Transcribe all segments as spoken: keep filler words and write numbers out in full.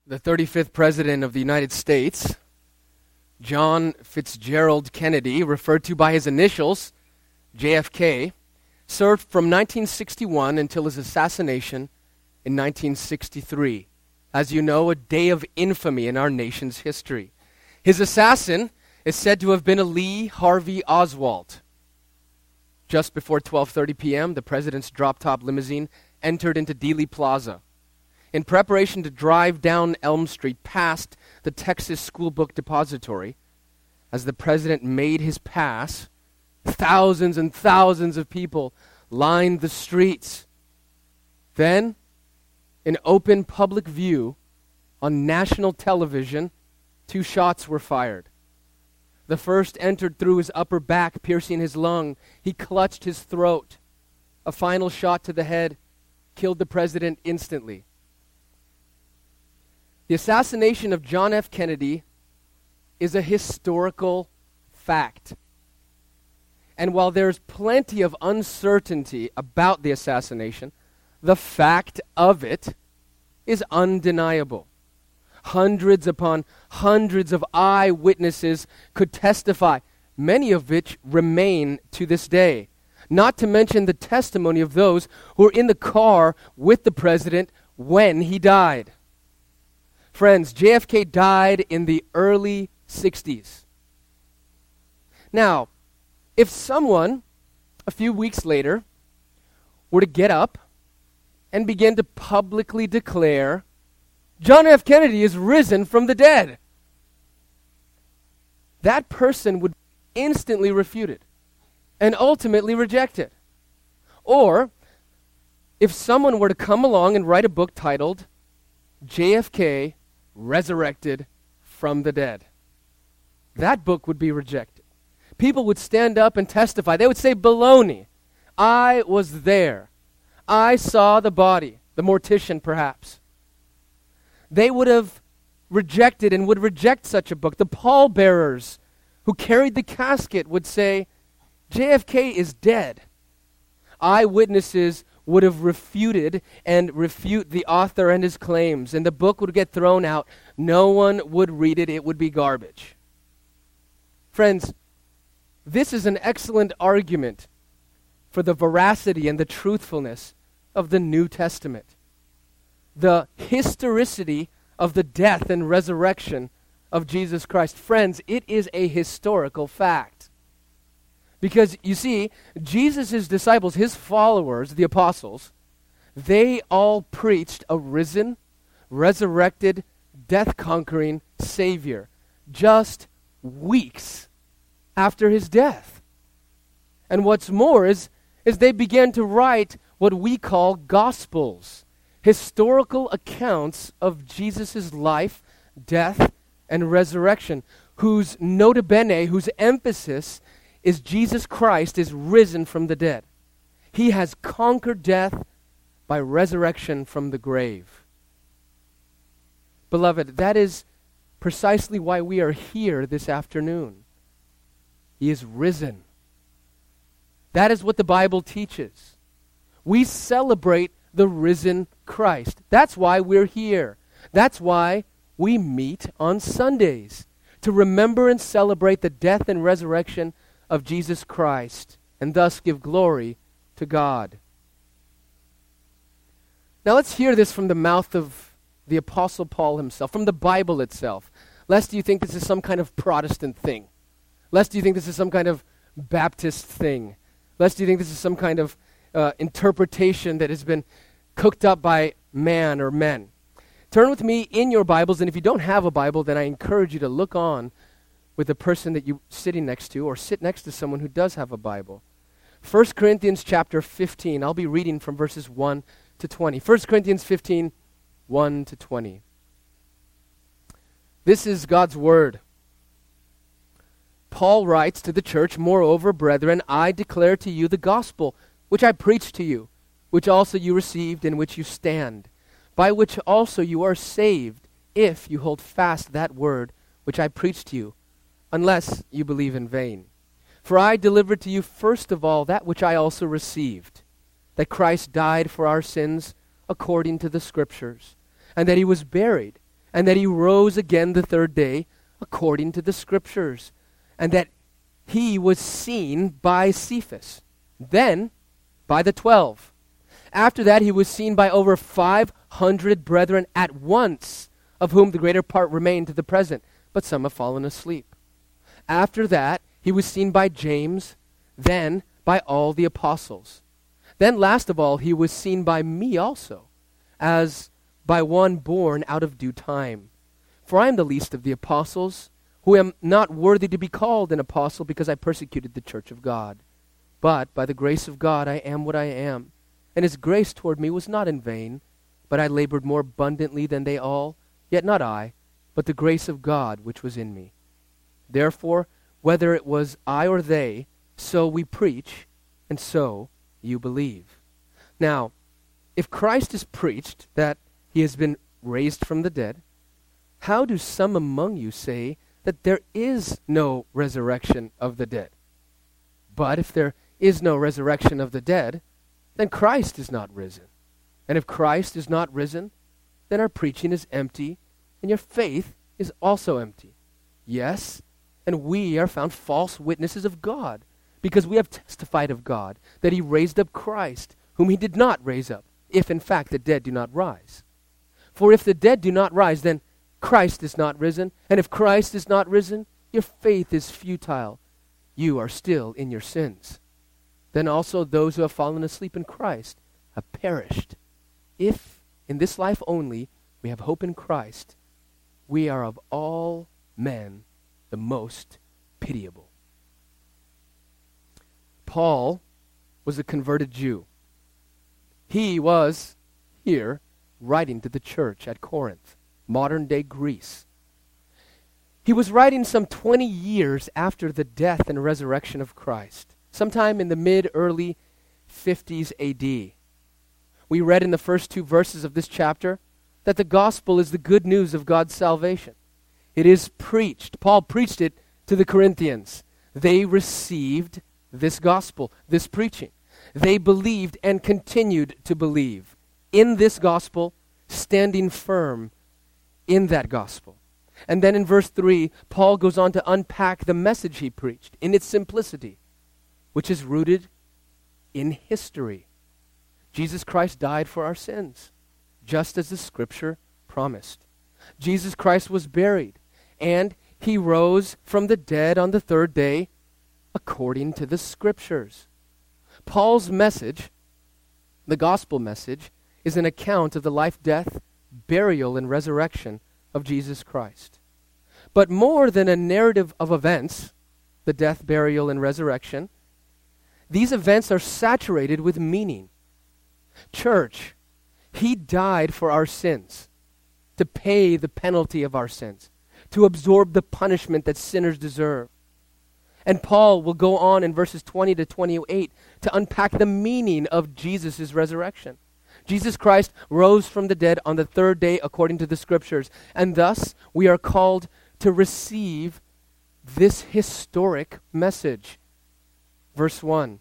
The thirty-fifth President of the United States, John Fitzgerald Kennedy, referred to by his initials, J F K, served from nineteen sixty-one until his assassination in nineteen sixty-three. As you know, a day of infamy in our nation's history. His assassin is said to have been a Lee Harvey Oswald. Just before twelve thirty p.m., the president's drop-top limousine entered into Dealey Plaza. In preparation to drive down Elm Street past the Texas School Book Depository, as the president made his pass, thousands and thousands of people lined the streets. Then, in open public view, on national television, two shots were fired. The first entered through his upper back, piercing his lung. He clutched his throat. A final shot to the head killed the president instantly. The assassination of John F. Kennedy is a historical fact. And while there's plenty of uncertainty about the assassination, the fact of it is undeniable. Hundreds upon hundreds of eyewitnesses could testify, many of which remain to this day. Not to mention the testimony of those who were in the car with the president when he died. Friends, J F K died in the early sixties. Now, if someone, a few weeks later, were to get up and begin to publicly declare, John F. Kennedy is risen from the dead, that person would be instantly refuted and ultimately rejected. Or, if someone were to come along and write a book titled, J F K Resurrected from the Dead, that book would be rejected. People would stand up and testify. They would say, baloney. I was there. I saw the body, the mortician perhaps. They would have rejected and would reject such a book. The pallbearers who carried the casket would say, J F K is dead. Eyewitnesses would have refuted and refute the author and his claims, and the book would get thrown out. No one would read it. It would be garbage. Friends, this is an excellent argument for the veracity and the truthfulness of the New Testament. The historicity of the death and resurrection of Jesus Christ. Friends, it is a historical fact. Because, you see, Jesus' disciples, his followers, the apostles, they all preached a risen, resurrected, death-conquering Savior just weeks after his death. And what's more is, is they began to write what we call Gospels, historical accounts of Jesus' life, death, and resurrection, whose nota bene, whose emphasis is Jesus Christ is risen from the dead. He has conquered death by resurrection from the grave. Beloved, that is precisely why we are here this afternoon. He is risen. That is what the Bible teaches. We celebrate the risen Christ. That's why we're here. That's why we meet on Sundays, to remember and celebrate the death and resurrection of Jesus Christ, and thus give glory to God. Now let's hear this from the mouth of the Apostle Paul himself, from the Bible itself. Lest you think this is some kind of Protestant thing. Lest you think this is some kind of Baptist thing. Lest you think this is some kind of uh, interpretation that has been cooked up by man or men. Turn with me in your Bibles, and if you don't have a Bible, then I encourage you to look on with the person that you're sitting next to, or sit next to someone who does have a Bible. First Corinthians chapter fifteen. I'll be reading from verses one to twenty. First Corinthians fifteen, one to twenty. This is God's word. Paul writes to the church, Moreover, brethren, I declare to you the gospel, which I preached to you, which also you received, in which you stand, by which also you are saved, if you hold fast that word which I preached to you, unless you believe in vain. For I delivered to you first of all that which I also received, that Christ died for our sins according to the Scriptures, and that he was buried, and that he rose again the third day according to the Scriptures, and that he was seen by Cephas, then by the twelve. After that he was seen by over five hundred brethren at once, of whom the greater part remain to the present, but some have fallen asleep. After that he was seen by James, then by all the apostles. Then last of all he was seen by me also, as by one born out of due time. For I am the least of the apostles, who am not worthy to be called an apostle, because I persecuted the church of God. But by the grace of God I am what I am, and his grace toward me was not in vain. But I labored more abundantly than they all, yet not I, but the grace of God which was in me. Therefore, whether it was I or they, so we preach, and so you believe. Now, if Christ is preached that he has been raised from the dead, how do some among you say that there is no resurrection of the dead? But if there is no resurrection of the dead, then Christ is not risen. And if Christ is not risen, then our preaching is empty, and your faith is also empty. Yes, and we are found false witnesses of God, because we have testified of God that he raised up Christ, whom he did not raise up, if in fact the dead do not rise. For if the dead do not rise, then Christ is not risen. And if Christ is not risen, your faith is futile. You are still in your sins. Then also those who have fallen asleep in Christ have perished. If in this life only we have hope in Christ, we are of all men the most pitiable. Paul was a converted Jew. He was here writing to the church at Corinth, modern-day Greece. He was writing some twenty years after the death and resurrection of Christ, sometime in the mid-early fifties A D. We read in the first two verses of this chapter that the gospel is the good news of God's salvation. It is preached. Paul preached it to the Corinthians. They received this gospel, this preaching. They believed and continued to believe in this gospel, standing firm in that gospel. And then in verse three, Paul goes on to unpack the message he preached in its simplicity, which is rooted in history. Jesus Christ died for our sins, just as the Scripture promised. Jesus Christ was buried, and he rose from the dead on the third day, according to the Scriptures. Paul's message, the gospel message, is an account of the life, death, burial, and resurrection of Jesus Christ. But more than a narrative of events, the death, burial, and resurrection, these events are saturated with meaning. Church, he died for our sins, to pay the penalty of our sins, to absorb the punishment that sinners deserve. And Paul will go on in verses twenty to twenty-eight to unpack the meaning of Jesus' resurrection. Jesus Christ rose from the dead on the third day according to the Scriptures, and thus we are called to receive this historic message. Verse one,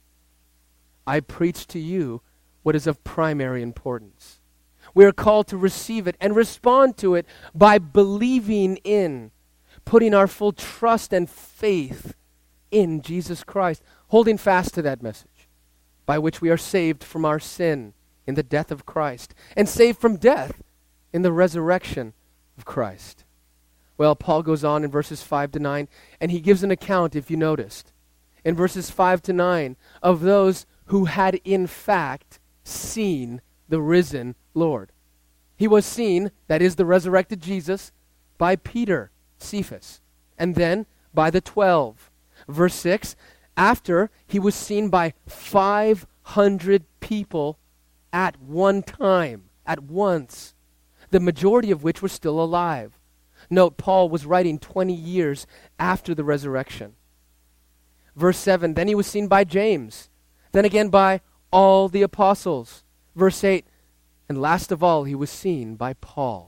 I preach to you what is of primary importance. We are called to receive it and respond to it by believing in, putting our full trust and faith in Jesus Christ, holding fast to that message, by which we are saved from our sin in the death of Christ, and saved from death in the resurrection of Christ. Well, Paul goes on in verses five to nine, and he gives an account, if you noticed, in verses five to nine, of those who had in fact seen the risen Lord. He was seen, that is the resurrected Jesus, by Peter, Cephas, and then by the twelve. Verse six, after he was seen by five hundred people at one time, at once, the majority of which were still alive. Note, Paul was writing twenty years after the resurrection. Verse seven, then he was seen by James, then again by all the apostles. Verse eight, and last of all, he was seen by Paul.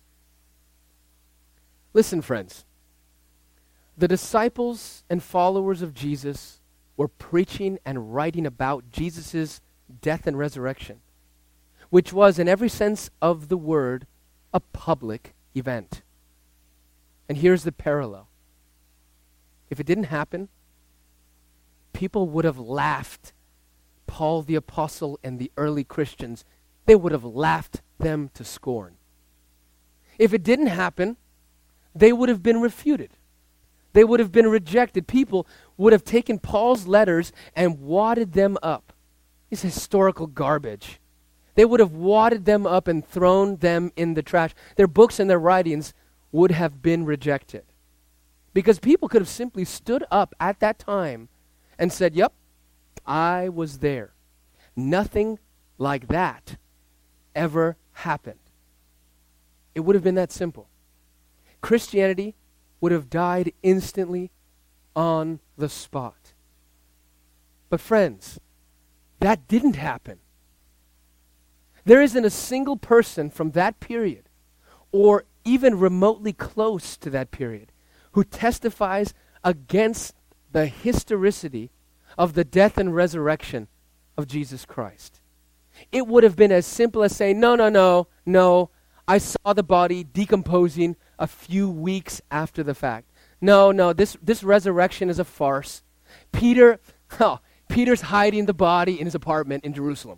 Listen, friends. The disciples and followers of Jesus were preaching and writing about Jesus' death and resurrection, which was, in every sense of the word, a public event. And here's the parallel. If it didn't happen, people would have laughed Paul the Apostle and the early Christians. They would have laughed them to scorn. If it didn't happen, they would have been refuted. They would have been rejected. People would have taken Paul's letters and wadded them up. It's historical garbage. They would have wadded them up and thrown them in the trash. Their books and their writings would have been rejected. Because people could have simply stood up at that time and said, yep, I was there. Nothing like that ever happened. It would have been that simple. Christianity would have died instantly on the spot. But friends, that didn't happen. There isn't a single person from that period, or even remotely close to that period, who testifies against the historicity of the death and resurrection of Jesus Christ. It would have been as simple as saying, no, no, no, no, I saw the body decomposing a few weeks after the fact. No, no, this, this resurrection is a farce. Peter, oh, Peter's hiding the body in his apartment in Jerusalem.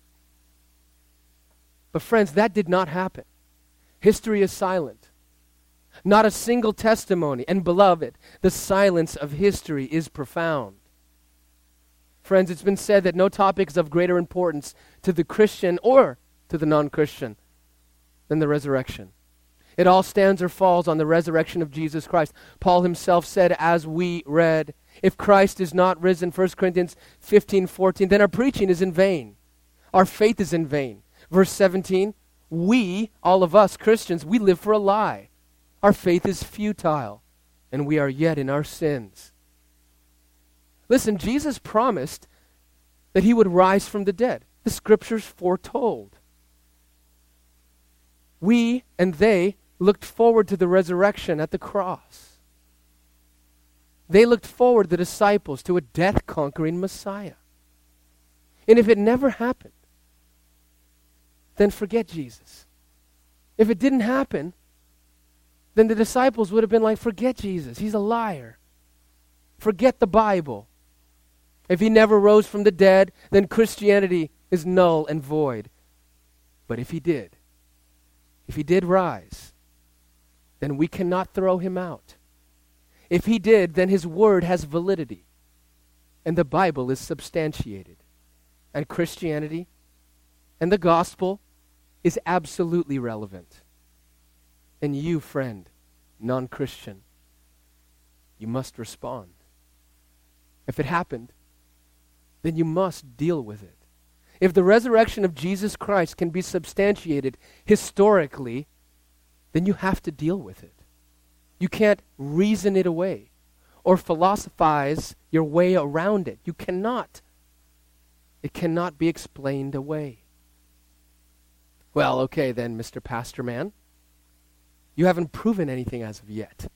But friends, that did not happen. History is silent. Not a single testimony. And beloved, the silence of history is profound. Friends, it's been said that no topic is of greater importance to the Christian or to the non-Christian than the resurrection. It all stands or falls on the resurrection of Jesus Christ. Paul himself said, as we read, if Christ is not risen, First Corinthians fifteen fourteen, then our preaching is in vain. Our faith is in vain. Verse seventeen, we, all of us Christians, we live for a lie. Our faith is futile, and we are yet in our sins. Listen, Jesus promised that he would rise from the dead. The scriptures foretold. We and they looked forward to the resurrection at the cross. They looked forward, the disciples, to a death-conquering Messiah. And if it never happened, then forget Jesus. If it didn't happen, then the disciples would have been like, forget Jesus. He's a liar. Forget the Bible. If he never rose from the dead, then Christianity is null and void. But if he did, if he did rise, then we cannot throw him out. If he did, then his word has validity. And the Bible is substantiated. And Christianity and the gospel is absolutely relevant. And you, friend, non-Christian, you must respond. If it happened, then you must deal with it. If the resurrection of Jesus Christ can be substantiated historically, then you have to deal with it. You can't reason it away or philosophize your way around it. You cannot. It cannot be explained away. Well, okay then, Mister Pastor Man. You haven't proven anything as of yet.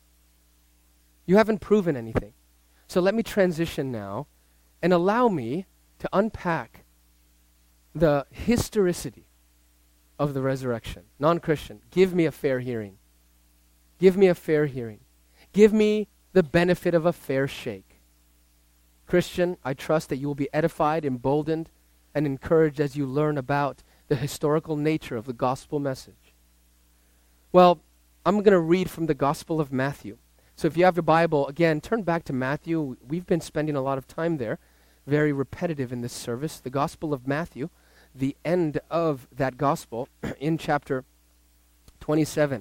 You haven't proven anything. So let me transition now and allow me to unpack the historicity of the resurrection. Non-Christian, give me a fair hearing. Give me a fair hearing. Give me the benefit of a fair shake. Christian, I trust that you will be edified, emboldened, and encouraged as you learn about the historical nature of the gospel message. Well, I'm going to read from the Gospel of Matthew. So if you have your Bible, again, turn back to Matthew. We've been spending a lot of time there, very repetitive in this service. The Gospel of Matthew, the end of that gospel in chapter twenty-seven.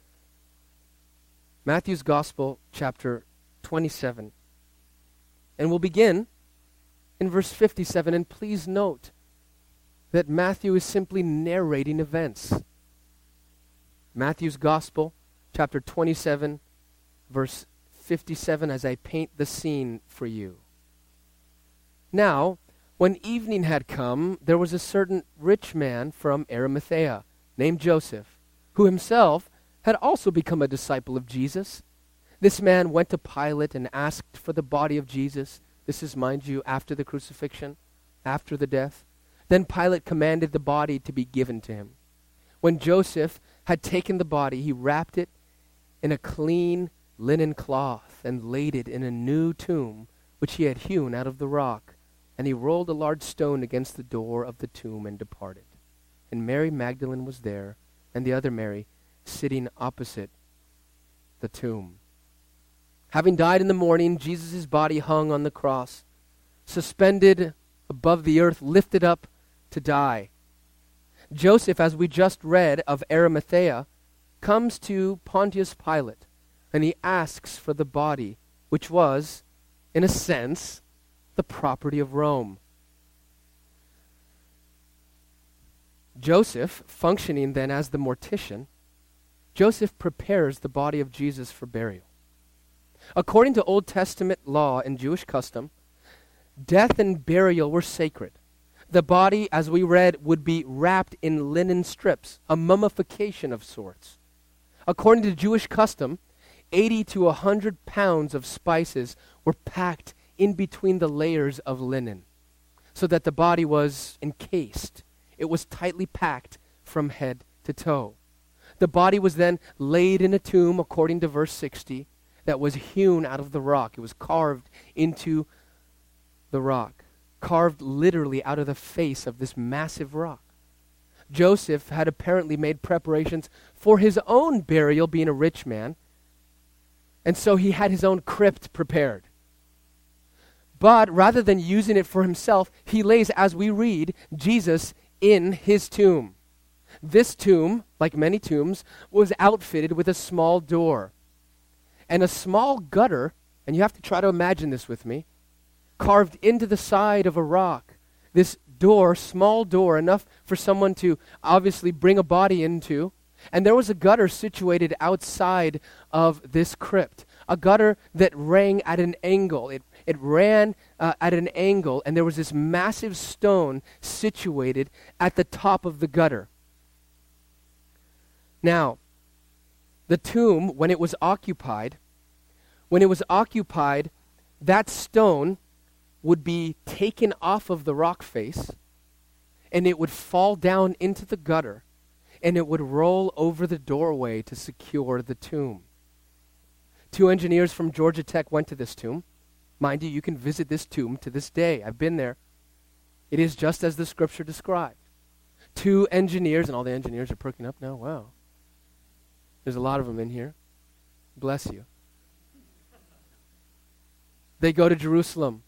Matthew's Gospel, chapter twenty-seven. And we'll begin in verse fifty-seven. And please note that Matthew is simply narrating events. Matthew's Gospel, chapter twenty-seven, verse fifty-seven, as I paint the scene for you. Now, when evening had come, there was a certain rich man from Arimathea, named Joseph, who himself had also become a disciple of Jesus. This man went to Pilate and asked for the body of Jesus. This is, mind you, after the crucifixion, after the death. Then Pilate commanded the body to be given to him. When Joseph had taken the body, he wrapped it in a clean linen cloth and laid it in a new tomb which he had hewn out of the rock. And he rolled a large stone against the door of the tomb and departed. And Mary Magdalene was there, and the other Mary sitting opposite the tomb. Having died in the morning, Jesus' body hung on the cross, suspended above the earth, lifted up to die. Joseph, as we just read of Arimathea, comes to Pontius Pilate, and he asks for the body, which was, in a sense, the property of Rome. Joseph, functioning then as the mortician, Joseph prepares the body of Jesus for burial. According to Old Testament law and Jewish custom, death and burial were sacred. The body, as we read, would be wrapped in linen strips, a mummification of sorts. According to Jewish custom, eighty to one hundred pounds of spices were packed in between the layers of linen so that the body was encased. It was tightly packed from head to toe. The body was then laid in a tomb, according to verse sixty, that was hewn out of the rock. It was carved into the rock, carved literally out of the face of this massive rock. Joseph had apparently made preparations for his own burial, being a rich man, and so he had his own crypt prepared. But rather than using it for himself, he lays, as we read, Jesus in his tomb. This tomb, like many tombs, was outfitted with a small door and a small gutter, and you have to try to imagine this with me, carved into the side of a rock. This door, small door, enough for someone to obviously bring a body into, and there was a gutter situated outside of this crypt, a gutter that rang at an angle. It It ran uh, at an angle, and there was this massive stone situated at the top of the gutter. Now, the tomb, when it was occupied, when it was occupied, that stone would be taken off of the rock face, and it would fall down into the gutter, and it would roll over the doorway to secure the tomb. Two engineers from Georgia Tech went to this tomb. Mind you, you can visit this tomb to this day. I've been there. It is just as the scripture described. Two engineers, and all the engineers are perking up now. Wow. There's a lot of them in here. Bless you. They go to Jerusalem.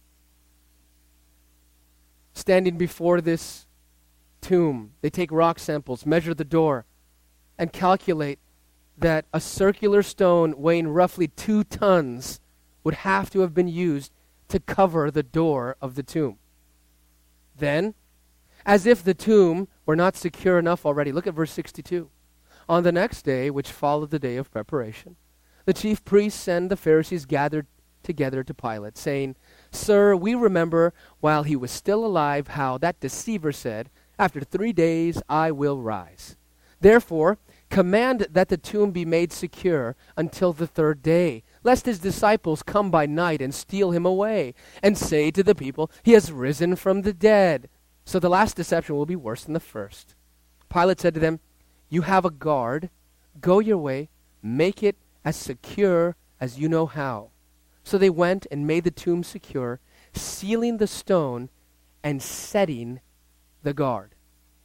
Standing before this tomb, they take rock samples, measure the door, and calculate that a circular stone weighing roughly two tons would have to have been used to cover the door of the tomb. Then, as if the tomb were not secure enough already, look at verse sixty-two. On the next day, which followed the day of preparation, the chief priests and the Pharisees gathered together to Pilate, saying, "Sir, we remember while he was still alive how that deceiver said, 'After three days I will rise.' Therefore, command that the tomb be made secure until the third day, lest his disciples come by night and steal him away, and say to the people, 'He has risen from the dead.' So the last deception will be worse than the first." Pilate said to them, "You have a guard. Go your way. Make it as secure as you know how." So they went and made the tomb secure, sealing the stone and setting the guard.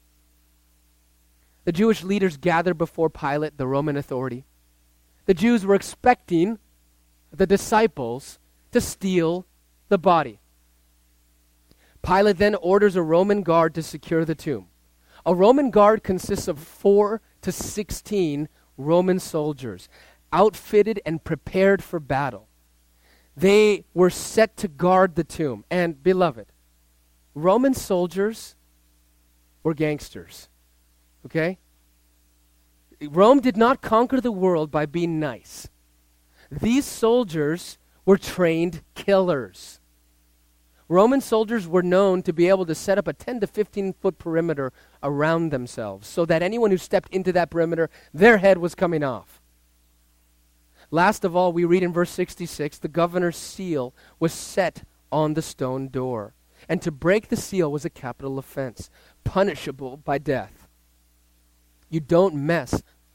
The Jewish leaders gathered before Pilate, the Roman authority. The Jews were expecting the disciples to steal the body. Pilate then orders a Roman guard to secure the tomb. A Roman guard consists of four to sixteen Roman soldiers, outfitted and prepared for battle. They were set to guard the tomb. And, beloved, Roman soldiers were gangsters. Okay? Rome did not conquer the world by being nice. These soldiers were trained killers. Roman soldiers were known to be able to set up a ten to fifteen foot perimeter around themselves so that anyone who stepped into that perimeter, their head was coming off. Last of all, we read in verse sixty-six, the governor's seal was set on the stone door, and to break the seal was a capital offense, punishable by death. You don't mess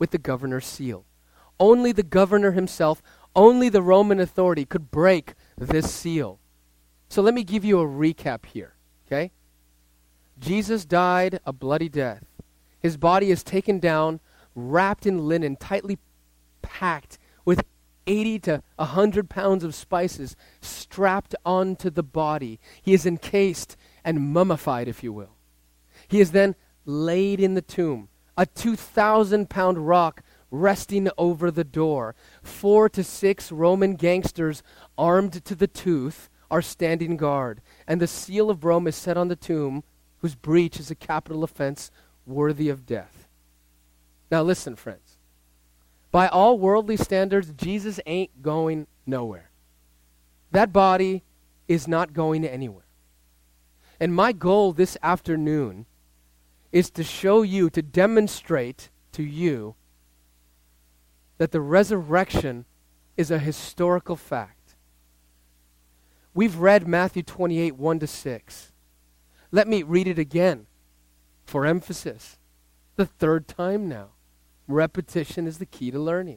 with the governor's seal. Only the governor himself, only the Roman authority could break this seal. So let me give you a recap here, okay? Jesus died a bloody death. His body is taken down, wrapped in linen, tightly packed with eighty to one hundred pounds of spices strapped onto the body. He is encased and mummified, if you will. He is then laid in the tomb, a two thousand pound rock resting over the door. Four to six Roman gangsters armed to the tooth are standing guard, and the seal of Rome is set on the tomb, whose breach is a capital offense worthy of death. Now listen, friends. By all worldly standards, Jesus ain't going nowhere. That body is not going anywhere. And my goal this afternoon is to show you, to demonstrate to you that the resurrection is a historical fact. We've read Matthew twenty-eight, one to six. Let me read it again for emphasis. The third time now. Repetition is the key to learning.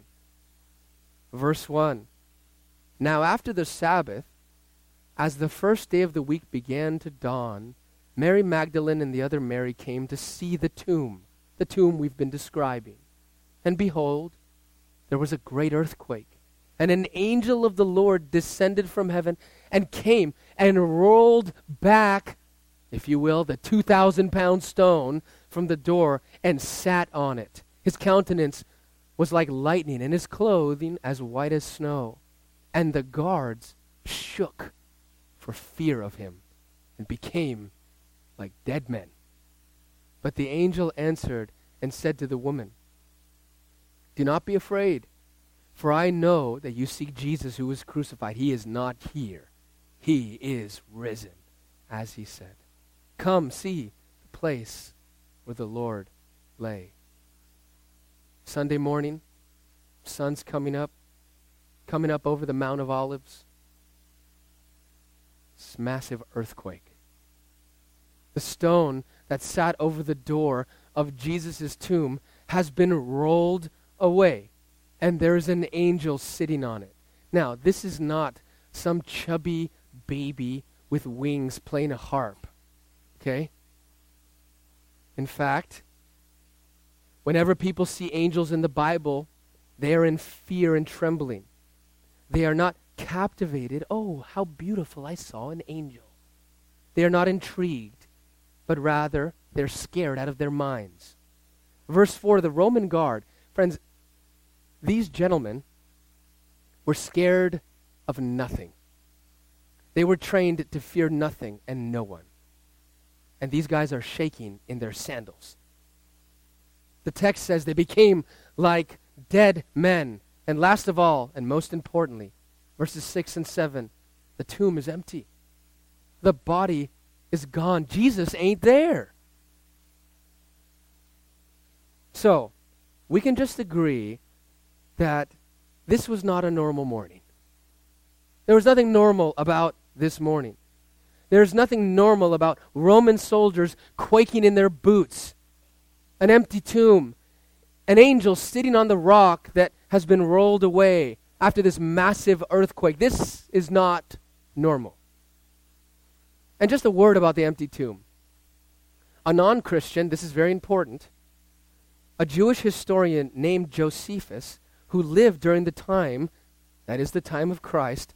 Verse one. Now after the Sabbath, as the first day of the week began to dawn, Mary Magdalene and the other Mary came to see the tomb, the tomb we've been describing. And behold, there was a great earthquake, and an angel of the Lord descended from heaven and came and rolled back, if you will, the two thousand pound stone from the door and sat on it. His countenance was like lightning, and his clothing as white as snow. And the guards shook for fear of him and became like dead men. But the angel answered and said to the woman, do not be afraid, for I know that you seek Jesus who was crucified. He is not here. He is risen, as he said. Come see the place where the Lord lay. Sunday morning, sun's coming up, coming up over the Mount of Olives. This massive earthquake. The stone that sat over the door of Jesus' tomb has been rolled away, and there's an angel sitting on it. Now, this is not some chubby baby with wings playing a harp, okay? In fact, whenever people see angels in the Bible, they are in fear and trembling. They are not captivated. Oh, how beautiful, I saw an angel. They are not intrigued, but rather they're scared out of their minds. Verse four, the Roman guard. Friends, these gentlemen were scared of nothing. They were trained to fear nothing and no one. And these guys are shaking in their sandals. The text says they became like dead men. And last of all, and most importantly, verses six and seven, the tomb is empty. The body is gone. Jesus ain't there. So, we can just agree that this was not a normal morning. There was nothing normal about this morning. There's nothing normal about Roman soldiers quaking in their boots, an empty tomb, an angel sitting on the rock that has been rolled away after this massive earthquake. This is not normal. And just a word about the empty tomb. A non-Christian, this is very important, a Jewish historian named Josephus, who lived during the time, that is the time of Christ,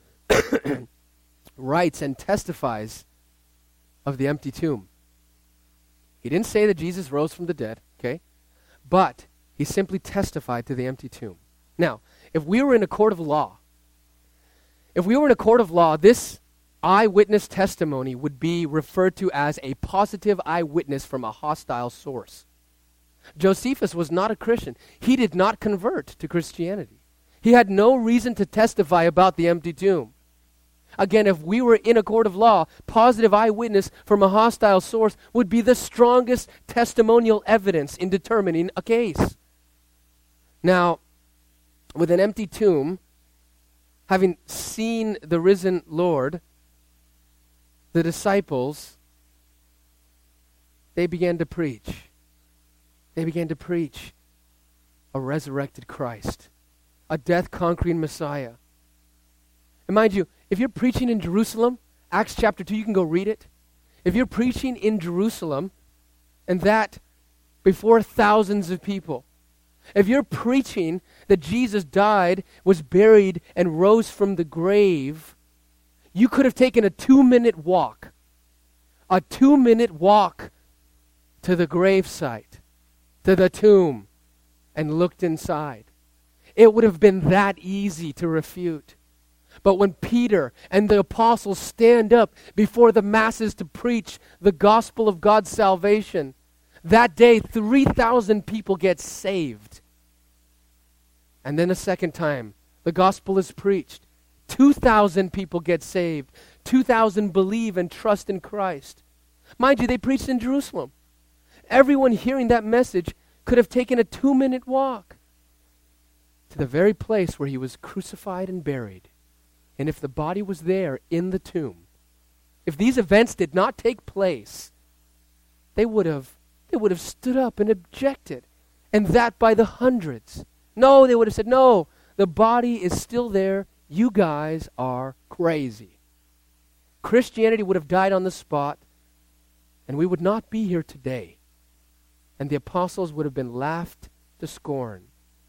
writes and testifies of the empty tomb. He didn't say that Jesus rose from the dead, okay? But he simply testified to the empty tomb. Now, if we were in a court of law, if we were in a court of law, this eyewitness testimony would be referred to as a positive eyewitness from a hostile source. Josephus was not a Christian. He did not convert to Christianity. He had no reason to testify about the empty tomb. Again, if we were in a court of law, positive eyewitness from a hostile source would be the strongest testimonial evidence in determining a case. Now, with an empty tomb, having seen the risen Lord, the disciples, they began to preach. They began to preach. a resurrected Christ, a death-conquering Messiah. And mind you, if you're preaching in Jerusalem, Acts chapter two, you can go read it. If you're preaching in Jerusalem, and that before thousands of people, if you're preaching that Jesus died, was buried, and rose from the grave, you could have taken a two-minute walk, a two-minute walk to the gravesite, to the tomb, and looked inside. It would have been that easy to refute. But when Peter and the apostles stand up before the masses to preach the gospel of God's salvation, that day three thousand people get saved. And then a second time, the gospel is preached. two thousand people get saved. two thousand believe and trust in Christ. Mind you, they preached in Jerusalem. Everyone hearing that message could have taken a two-minute walk to the very place where he was crucified and buried. And if the body was there in the tomb, if these events did not take place, they would have they would have stood up and objected, and that by the hundreds. No, they would have said, no, the body is still there. You guys are crazy. Christianity would have died on the spot, and we would not be here today. And the apostles would have been laughed to scorn.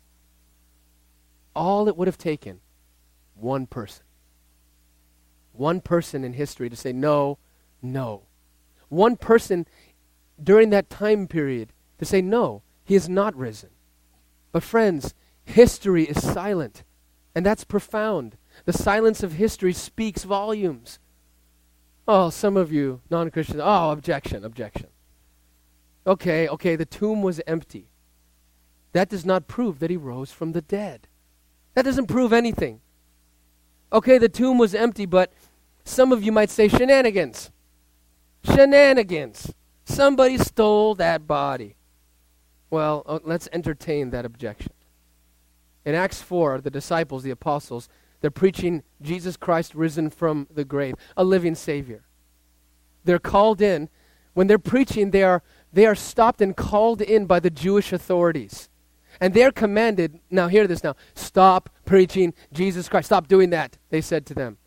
All it would have taken, one person. One person in history to say no, no. One person during that time period to say no, he is not risen. But friends, history is silent, and that's profound. The silence of history speaks volumes. Oh, some of you non-Christians, oh, objection, objection. Okay, okay, the tomb was empty. That does not prove that he rose from the dead. That doesn't prove anything. Okay, the tomb was empty, but some of you might say shenanigans. Shenanigans. Somebody stole that body. Well, uh, let's entertain that objection. In Acts four, the disciples, the apostles, they're preaching Jesus Christ risen from the grave, a living Savior. They're called in. When they're preaching, they are, they are stopped and called in by the Jewish authorities. And they're commanded, now hear this now, stop preaching Jesus Christ. Stop doing that, they said to them.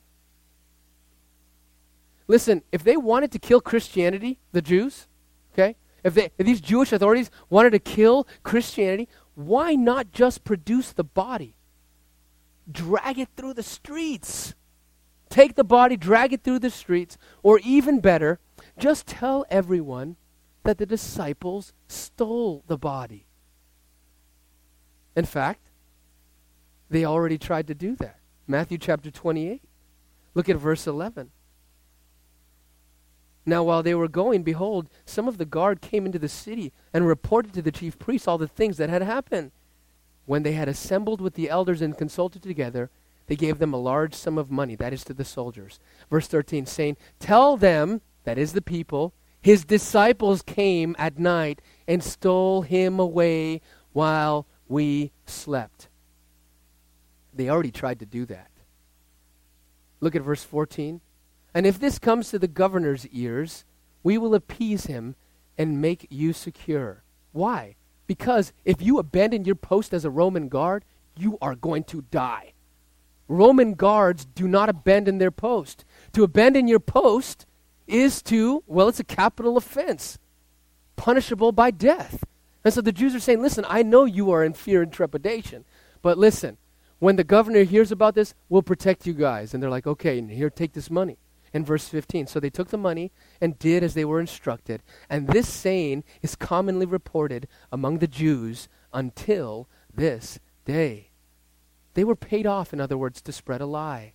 Listen, if they wanted to kill Christianity, the Jews, okay, if, they, if these Jewish authorities wanted to kill Christianity, why not just produce the body? Drag it through the streets. Take the body, drag it through the streets, or even better, just tell everyone that the disciples stole the body. In fact, they already tried to do that. Matthew chapter twenty-eight. Look at verse eleven. Now while they were going, behold, some of the guard came into the city and reported to the chief priests all the things that had happened. When they had assembled with the elders and consulted together, they gave them a large sum of money, that is to the soldiers. Verse thirteen, saying, tell them, that is the people, his disciples came at night and stole him away while we slept. They already tried to do that. Look at verse fourteen. And if this comes to the governor's ears, we will appease him and make you secure. Why? Because if you abandon your post as a Roman guard, you are going to die. Roman guards do not abandon their post. To abandon your post is to, well, it's a capital offense, punishable by death. And so the Jews are saying, listen, I know you are in fear and trepidation, but listen, when the governor hears about this, we'll protect you guys. And they're like, okay, and here, take this money. In verse fifteen, so they took the money and did as they were instructed. And this saying is commonly reported among the Jews until this day. They were paid off, in other words, to spread a lie.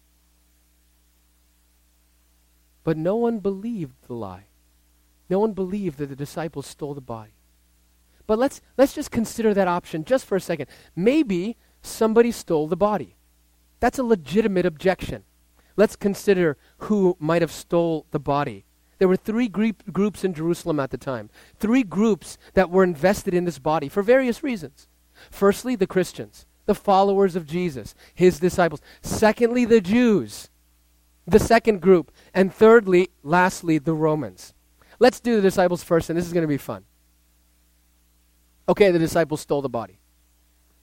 But no one believed the lie. No one believed that the disciples stole the body. But let's let's just consider that option just for a second. Maybe somebody stole the body. That's a legitimate objection. Let's consider who might have stole the body. There were three group, groups in Jerusalem at the time. Three groups that were invested in this body for various reasons. Firstly, the Christians, the followers of Jesus, his disciples. Secondly, the Jews, the second group. And thirdly, lastly, the Romans. Let's do the disciples first, and this is going to be fun. Okay, the disciples stole the body.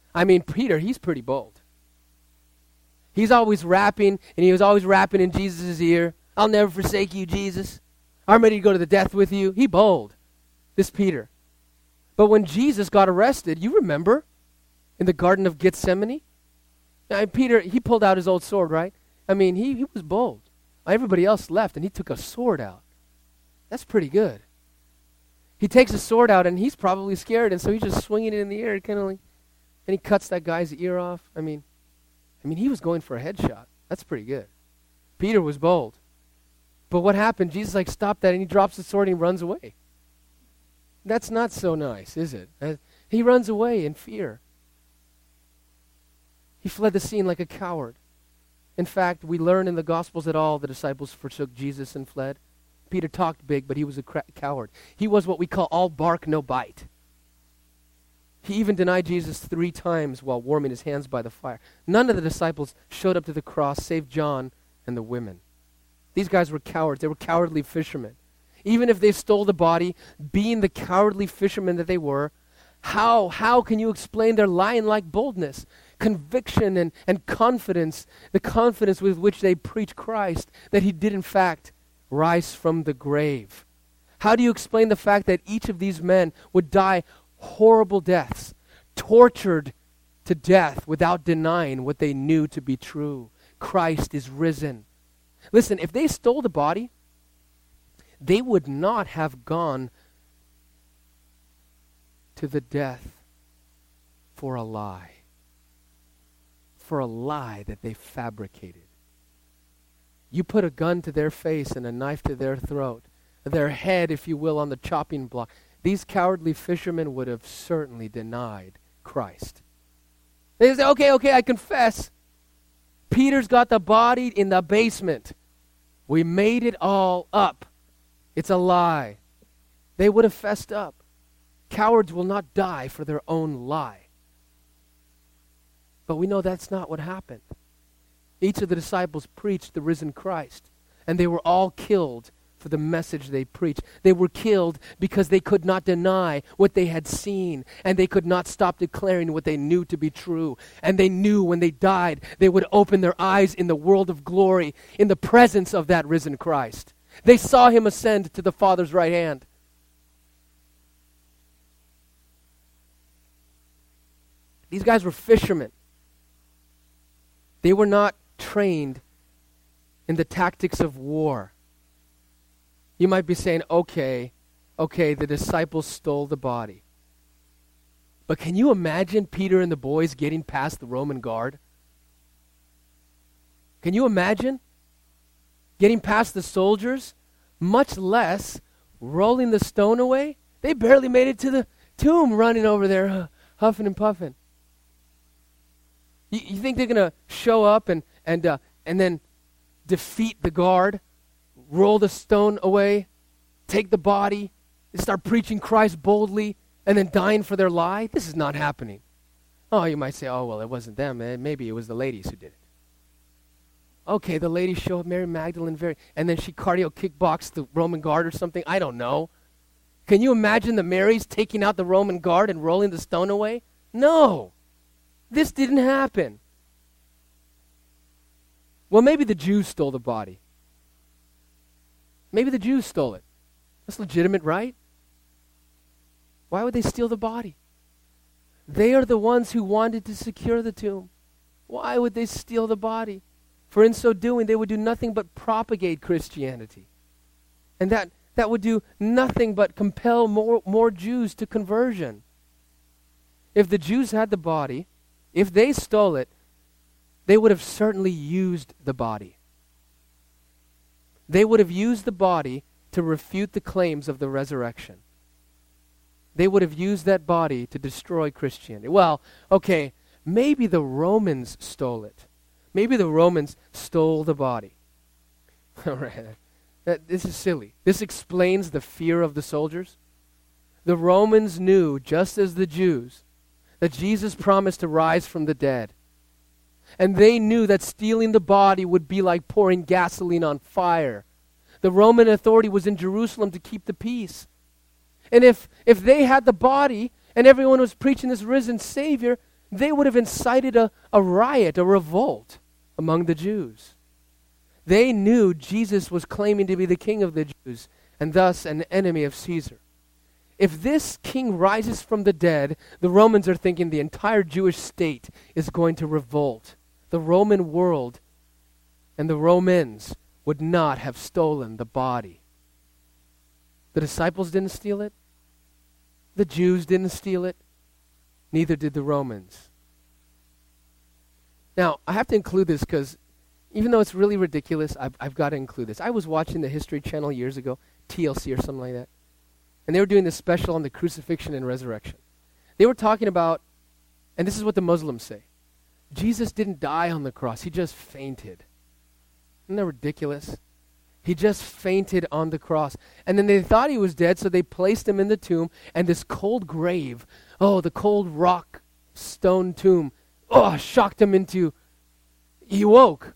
I mean, Peter, he's pretty bold. He's always rapping, and he was always rapping in Jesus' ear. I'll never forsake you, Jesus. I'm ready to go to the death with you. He bold, this Peter. But when Jesus got arrested, you remember, in the Garden of Gethsemane? Now, Peter, he pulled out his old sword, right? I mean, he, he was bold. Everybody else left, and he took a sword out. That's pretty good. He takes a sword out, and he's probably scared, and so he's just swinging it in the air, kind of like, and he cuts that guy's ear off. I mean, I mean, he was going for a headshot. That's pretty good. Peter was bold. But what happened? Jesus like stopped that, and he drops the sword and he runs away. That's not so nice, is it? Uh, he runs away in fear. He fled the scene like a coward. In fact, we learn in the Gospels that all the disciples forsook Jesus and fled. Peter talked big, but he was a cra- coward. He was what we call all bark, no bite. He even denied Jesus three times while warming his hands by the fire. None of the disciples showed up to the cross save John and the women. These guys were cowards. They were cowardly fishermen. Even if they stole the body, being the cowardly fishermen that they were, how, how can you explain their lion-like boldness, conviction, and, and confidence, the confidence with which they preach Christ, that he did in fact rise from the grave? How do you explain the fact that each of these men would die horrible deaths, tortured to death without denying what they knew to be true? Christ is risen. Listen, if they stole the body, they would not have gone to the death for a lie, for a lie that they fabricated. You put a gun to their face and a knife to their throat, their head, if you will, on the chopping block. These cowardly fishermen would have certainly denied Christ. They say, okay, okay, I confess. Peter's got the body in the basement. We made it all up. It's a lie. They would have fessed up. Cowards will not die for their own lie. But we know that's not what happened. Each of the disciples preached the risen Christ, and they were all killed for the message they preached. They were killed because they could not deny what they had seen, and they could not stop declaring what they knew to be true. And they knew when they died, they would open their eyes in the world of glory, in the presence of that risen Christ. They saw him ascend to the Father's right hand. These guys were fishermen. They were not trained in the tactics of war. You might be saying, okay, okay, the disciples stole the body. But can you imagine Peter and the boys getting past the Roman guard? Can you imagine getting past the soldiers, much less rolling the stone away? They barely made it to the tomb running over there, uh, huffing and puffing. You, you think they're going to show up and, and, uh, and then defeat the guard, roll the stone away, take the body, and start preaching Christ boldly, and then dying for their lie? This is not happening. Oh, you might say, oh, well, it wasn't them. Maybe it was the ladies who did it. Okay, the ladies show up, Mary Magdalene, very, and then she cardio kickboxed the Roman guard or something. I don't know. Can you imagine the Marys taking out the Roman guard and rolling the stone away? No. This didn't happen. Well, maybe the Jews stole the body. Maybe the Jews stole it. That's legitimate, right? Why would they steal the body? They are the ones who wanted to secure the tomb. Why would they steal the body? For in so doing, they would do nothing but propagate Christianity. And that, that would do nothing but compel more, more Jews to conversion. If the Jews had the body, if they stole it, they would have certainly used the body. They would have used the body to refute the claims of the resurrection. They would have used that body to destroy Christianity. Well, okay, maybe the Romans stole it. Maybe the Romans stole the body. All right. This is silly. This explains the fear of the soldiers. The Romans knew, just as the Jews, that Jesus promised to rise from the dead. And they knew that stealing the body would be like pouring gasoline on fire. The Roman authority was in Jerusalem to keep the peace. And if, if they had the body and everyone was preaching this risen Savior, they would have incited a, a riot, a revolt among the Jews. They knew Jesus was claiming to be the king of the Jews and thus an enemy of Caesar. If this king rises from the dead, the Romans are thinking the entire Jewish state is going to revolt. The Roman world and the Romans would not have stolen the body. The disciples didn't steal it. The Jews didn't steal it. Neither did the Romans. Now, I have to include this because even though it's really ridiculous, I've, I've got to include this. I was watching the History Channel years ago, T L C or something like that, and they were doing this special on the crucifixion and resurrection. They were talking about, and this is what the Muslims say, Jesus didn't die on the cross, he just fainted. Isn't that ridiculous? He just fainted on the cross. And then they thought he was dead, so they placed him in the tomb, and this cold grave, oh, the cold rock stone tomb, oh, shocked him into, he awoke.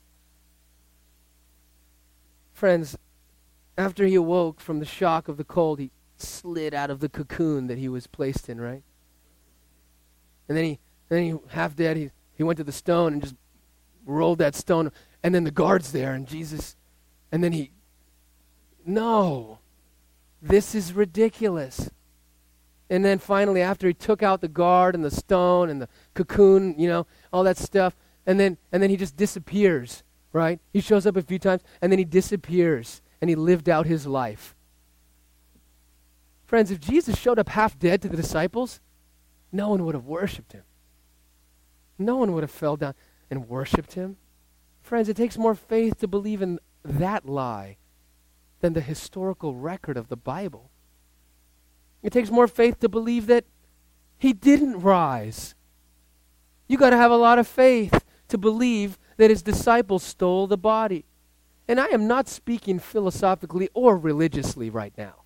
Friends, after he awoke from the shock of the cold, he slid out of the cocoon that he was placed in, right? And then he, then he half dead, he, he went to the stone and just rolled that stone, and then the guard's there, and Jesus, and then he, no, this is ridiculous. And then finally, after he took out the guard and the stone and the cocoon, you know, all that stuff, and then and then he just disappears, right? He shows up a few times, and then he disappears, and he lived out his life. Friends, if Jesus showed up half dead to the disciples, no one would have worshipped him. No one would have fell down and worshipped him. Friends, it takes more faith to believe in that lie than the historical record of the Bible. It takes more faith to believe that he didn't rise. You got to have a lot of faith to believe that his disciples stole the body. And I am not speaking philosophically or religiously right now.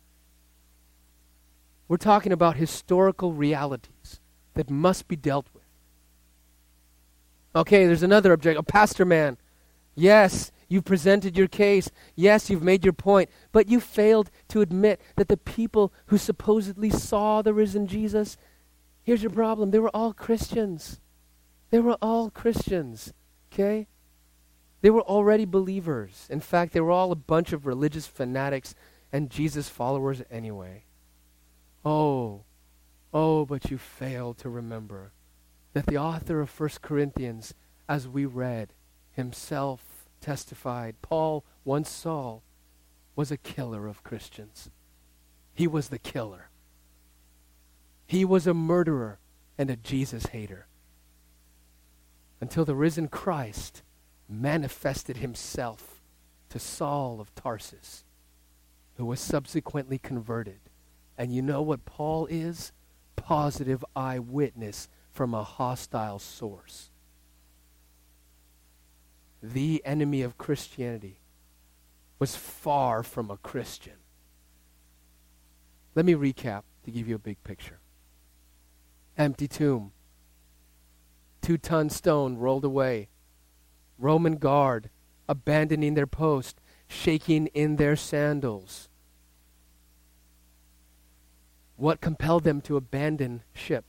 We're talking about historical realities that must be dealt with. Okay, there's another objection. A pastor man. Yes, you've presented your case. Yes, you've made your point. But you failed to admit that the people who supposedly saw the risen Jesus, here's your problem. They were all Christians. They were all Christians. Okay? They were already believers. In fact, they were all a bunch of religious fanatics and Jesus followers anyway. Oh, oh, but you failed to remember that the author of First Corinthians, as we read, himself testified, Paul, once Saul, was a killer of Christians. He was the killer. He was a murderer and a Jesus hater. Until the risen Christ manifested himself to Saul of Tarsus, who was subsequently converted. And you know what Paul is? Positive eyewitness from a hostile source. The enemy of Christianity was far from a Christian. Let me recap to give you a big picture. Empty tomb. Two-ton stone rolled away. Roman guard abandoning their post, shaking in their sandals. What compelled them to abandon ship?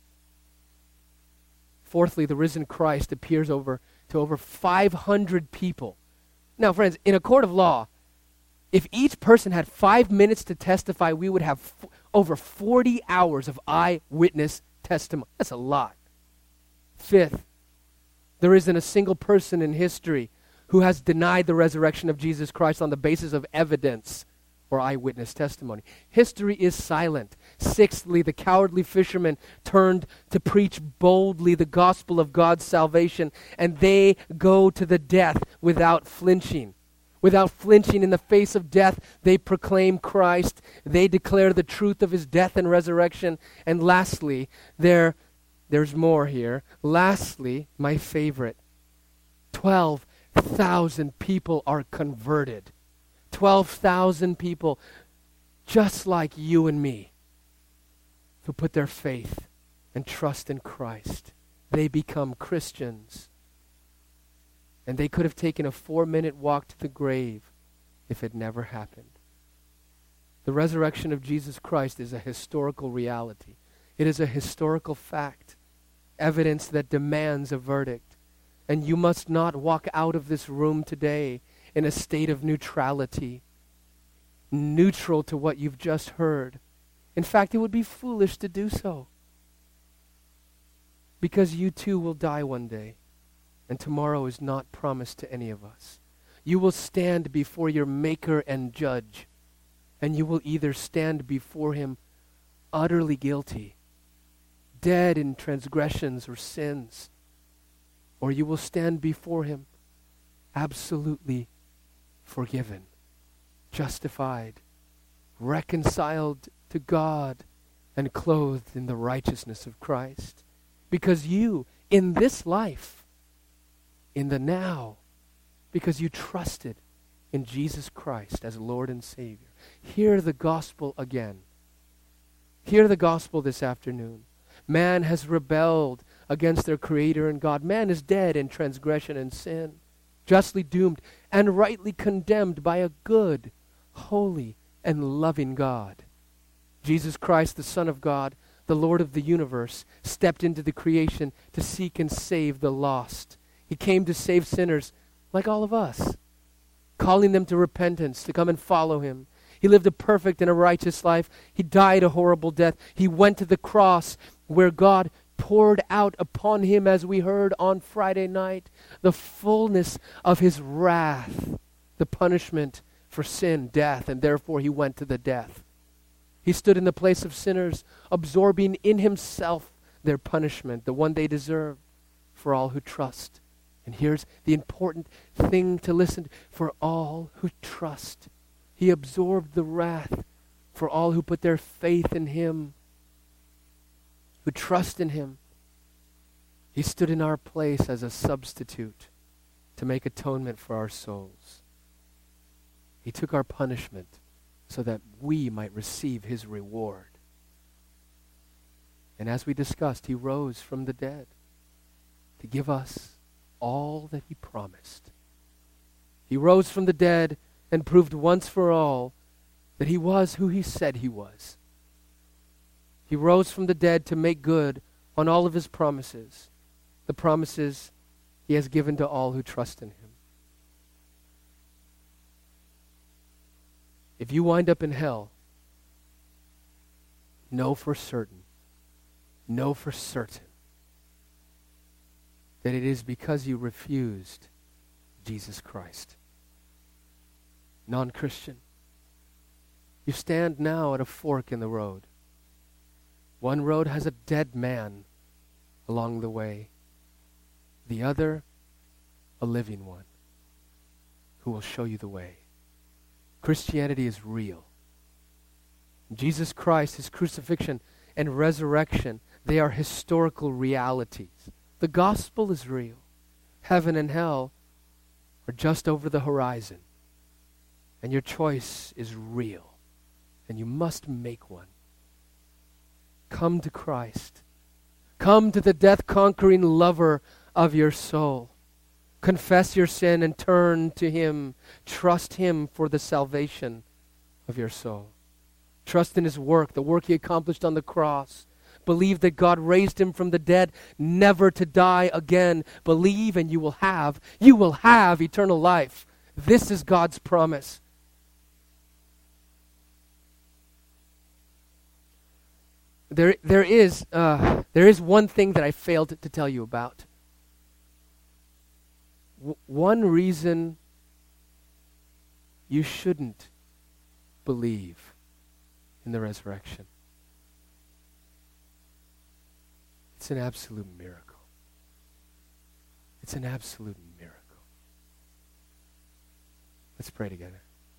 Fourthly, the risen Christ appears over to over five hundred people. Now, friends, in a court of law, if each person had five minutes to testify, we would have f- over forty hours of eyewitness testimony. That's a lot. Fifth, there isn't a single person in history who has denied the resurrection of Jesus Christ on the basis of evidence or eyewitness testimony. History is silent. Sixthly, the cowardly fishermen turned to preach boldly the gospel of God's salvation, and they go to the death without flinching. Without flinching in the face of death, they proclaim Christ. They declare the truth of his death and resurrection. And lastly, there, there's more here. Lastly, my favorite, twelve thousand people are converted. twelve thousand people, just like you and me, who put their faith and trust in Christ. They become Christians. And they could have taken a four-minute walk to the grave if it never happened. The resurrection of Jesus Christ is a historical reality. It is a historical fact. evidence that demands a verdict. And you must not walk out of this room today in a state of neutrality, neutral to what you've just heard. In fact, it would be foolish to do so, because you too will die one day, and tomorrow is not promised to any of us. You will stand before your Maker and Judge, and you will either stand before Him utterly guilty, dead in transgressions or sins, or you will stand before Him absolutely forgiven, justified, reconciled to God, and clothed in the righteousness of Christ. Because you, in this life, in the now, because you trusted in Jesus Christ as Lord and Savior. Hear the gospel again. Hear the gospel this afternoon. Man has rebelled against their Creator and God. Man is dead in transgression and sin, justly doomed and rightly condemned by a good, holy, and loving God. Jesus Christ, the Son of God, the Lord of the universe, stepped into the creation to seek and save the lost. He came to save sinners like all of us, calling them to repentance, to come and follow Him. He lived a perfect and a righteous life. He died a horrible death. He went to the cross where God poured out upon Him, as we heard on Friday night, the fullness of His wrath, the punishment for sin, death, and therefore He went to the death. He stood in the place of sinners, absorbing in Himself their punishment, the one they deserve, for all who trust. And here's the important thing to listen to: for all who trust. He absorbed the wrath for all who put their faith in Him, who trust in Him. He stood in our place as a substitute to make atonement for our souls. He took our punishment so that we might receive His reward. And as we discussed, He rose from the dead to give us all that He promised. He rose from the dead and proved once for all that He was who He said He was. He rose from the dead to make good on all of His promises, the promises He has given to all who trust in Him. If you wind up in hell, know for certain, know for certain that it is because you refused Jesus Christ. Non-Christian, you stand now at a fork in the road. One road has a dead man along the way. The other, a living one who will show you the way. Christianity is real. Jesus Christ, His crucifixion and resurrection, they are historical realities. The gospel is real. Heaven and hell are just over the horizon. And your choice is real. And you must make one. Come to Christ. Come to the death-conquering lover of your soul. Confess your sin and turn to Him. Trust Him for the salvation of your soul. Trust in His work, the work He accomplished on the cross. Believe that God raised Him from the dead, never to die again. Believe and you will have, you will have eternal life. This is God's promise. There, there is, uh, there is one thing that I failed to tell you about. W- one reason you shouldn't believe in the resurrection. It's an absolute miracle. It's an absolute miracle. Let's pray together.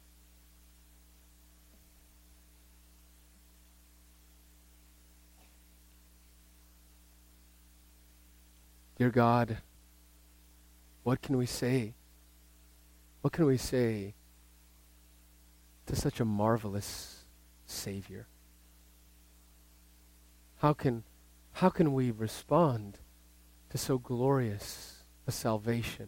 Dear God, what can we say? What can we say to such a marvelous Savior? How can, how can we respond to so glorious a salvation?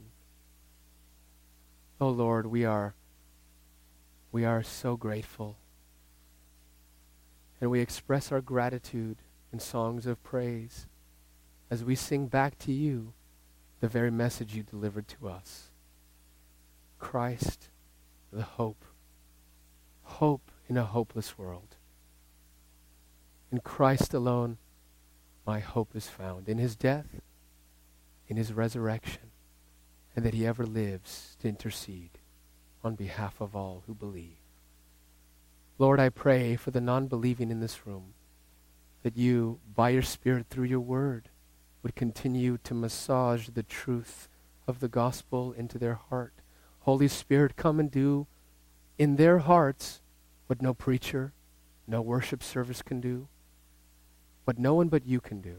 Oh Lord, we are, we are so grateful. And we express our gratitude in songs of praise as we sing back to you the very message you delivered to us. Christ, the hope. Hope in a hopeless world. In Christ alone, my hope is found. In his death, in his resurrection, and that he ever lives to intercede on behalf of all who believe. Lord, I pray for the non-believing in this room, that you, by your Spirit, through your word, would continue to massage the truth of the gospel into their heart. Holy Spirit, come and do in their hearts what no preacher, no worship service can do, what no one but you can do.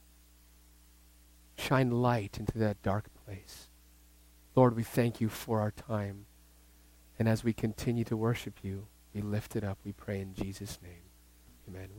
Shine light into that dark place. Lord, we thank you for our time. And as we continue to worship you, be lifted up, we pray in Jesus' name. Amen.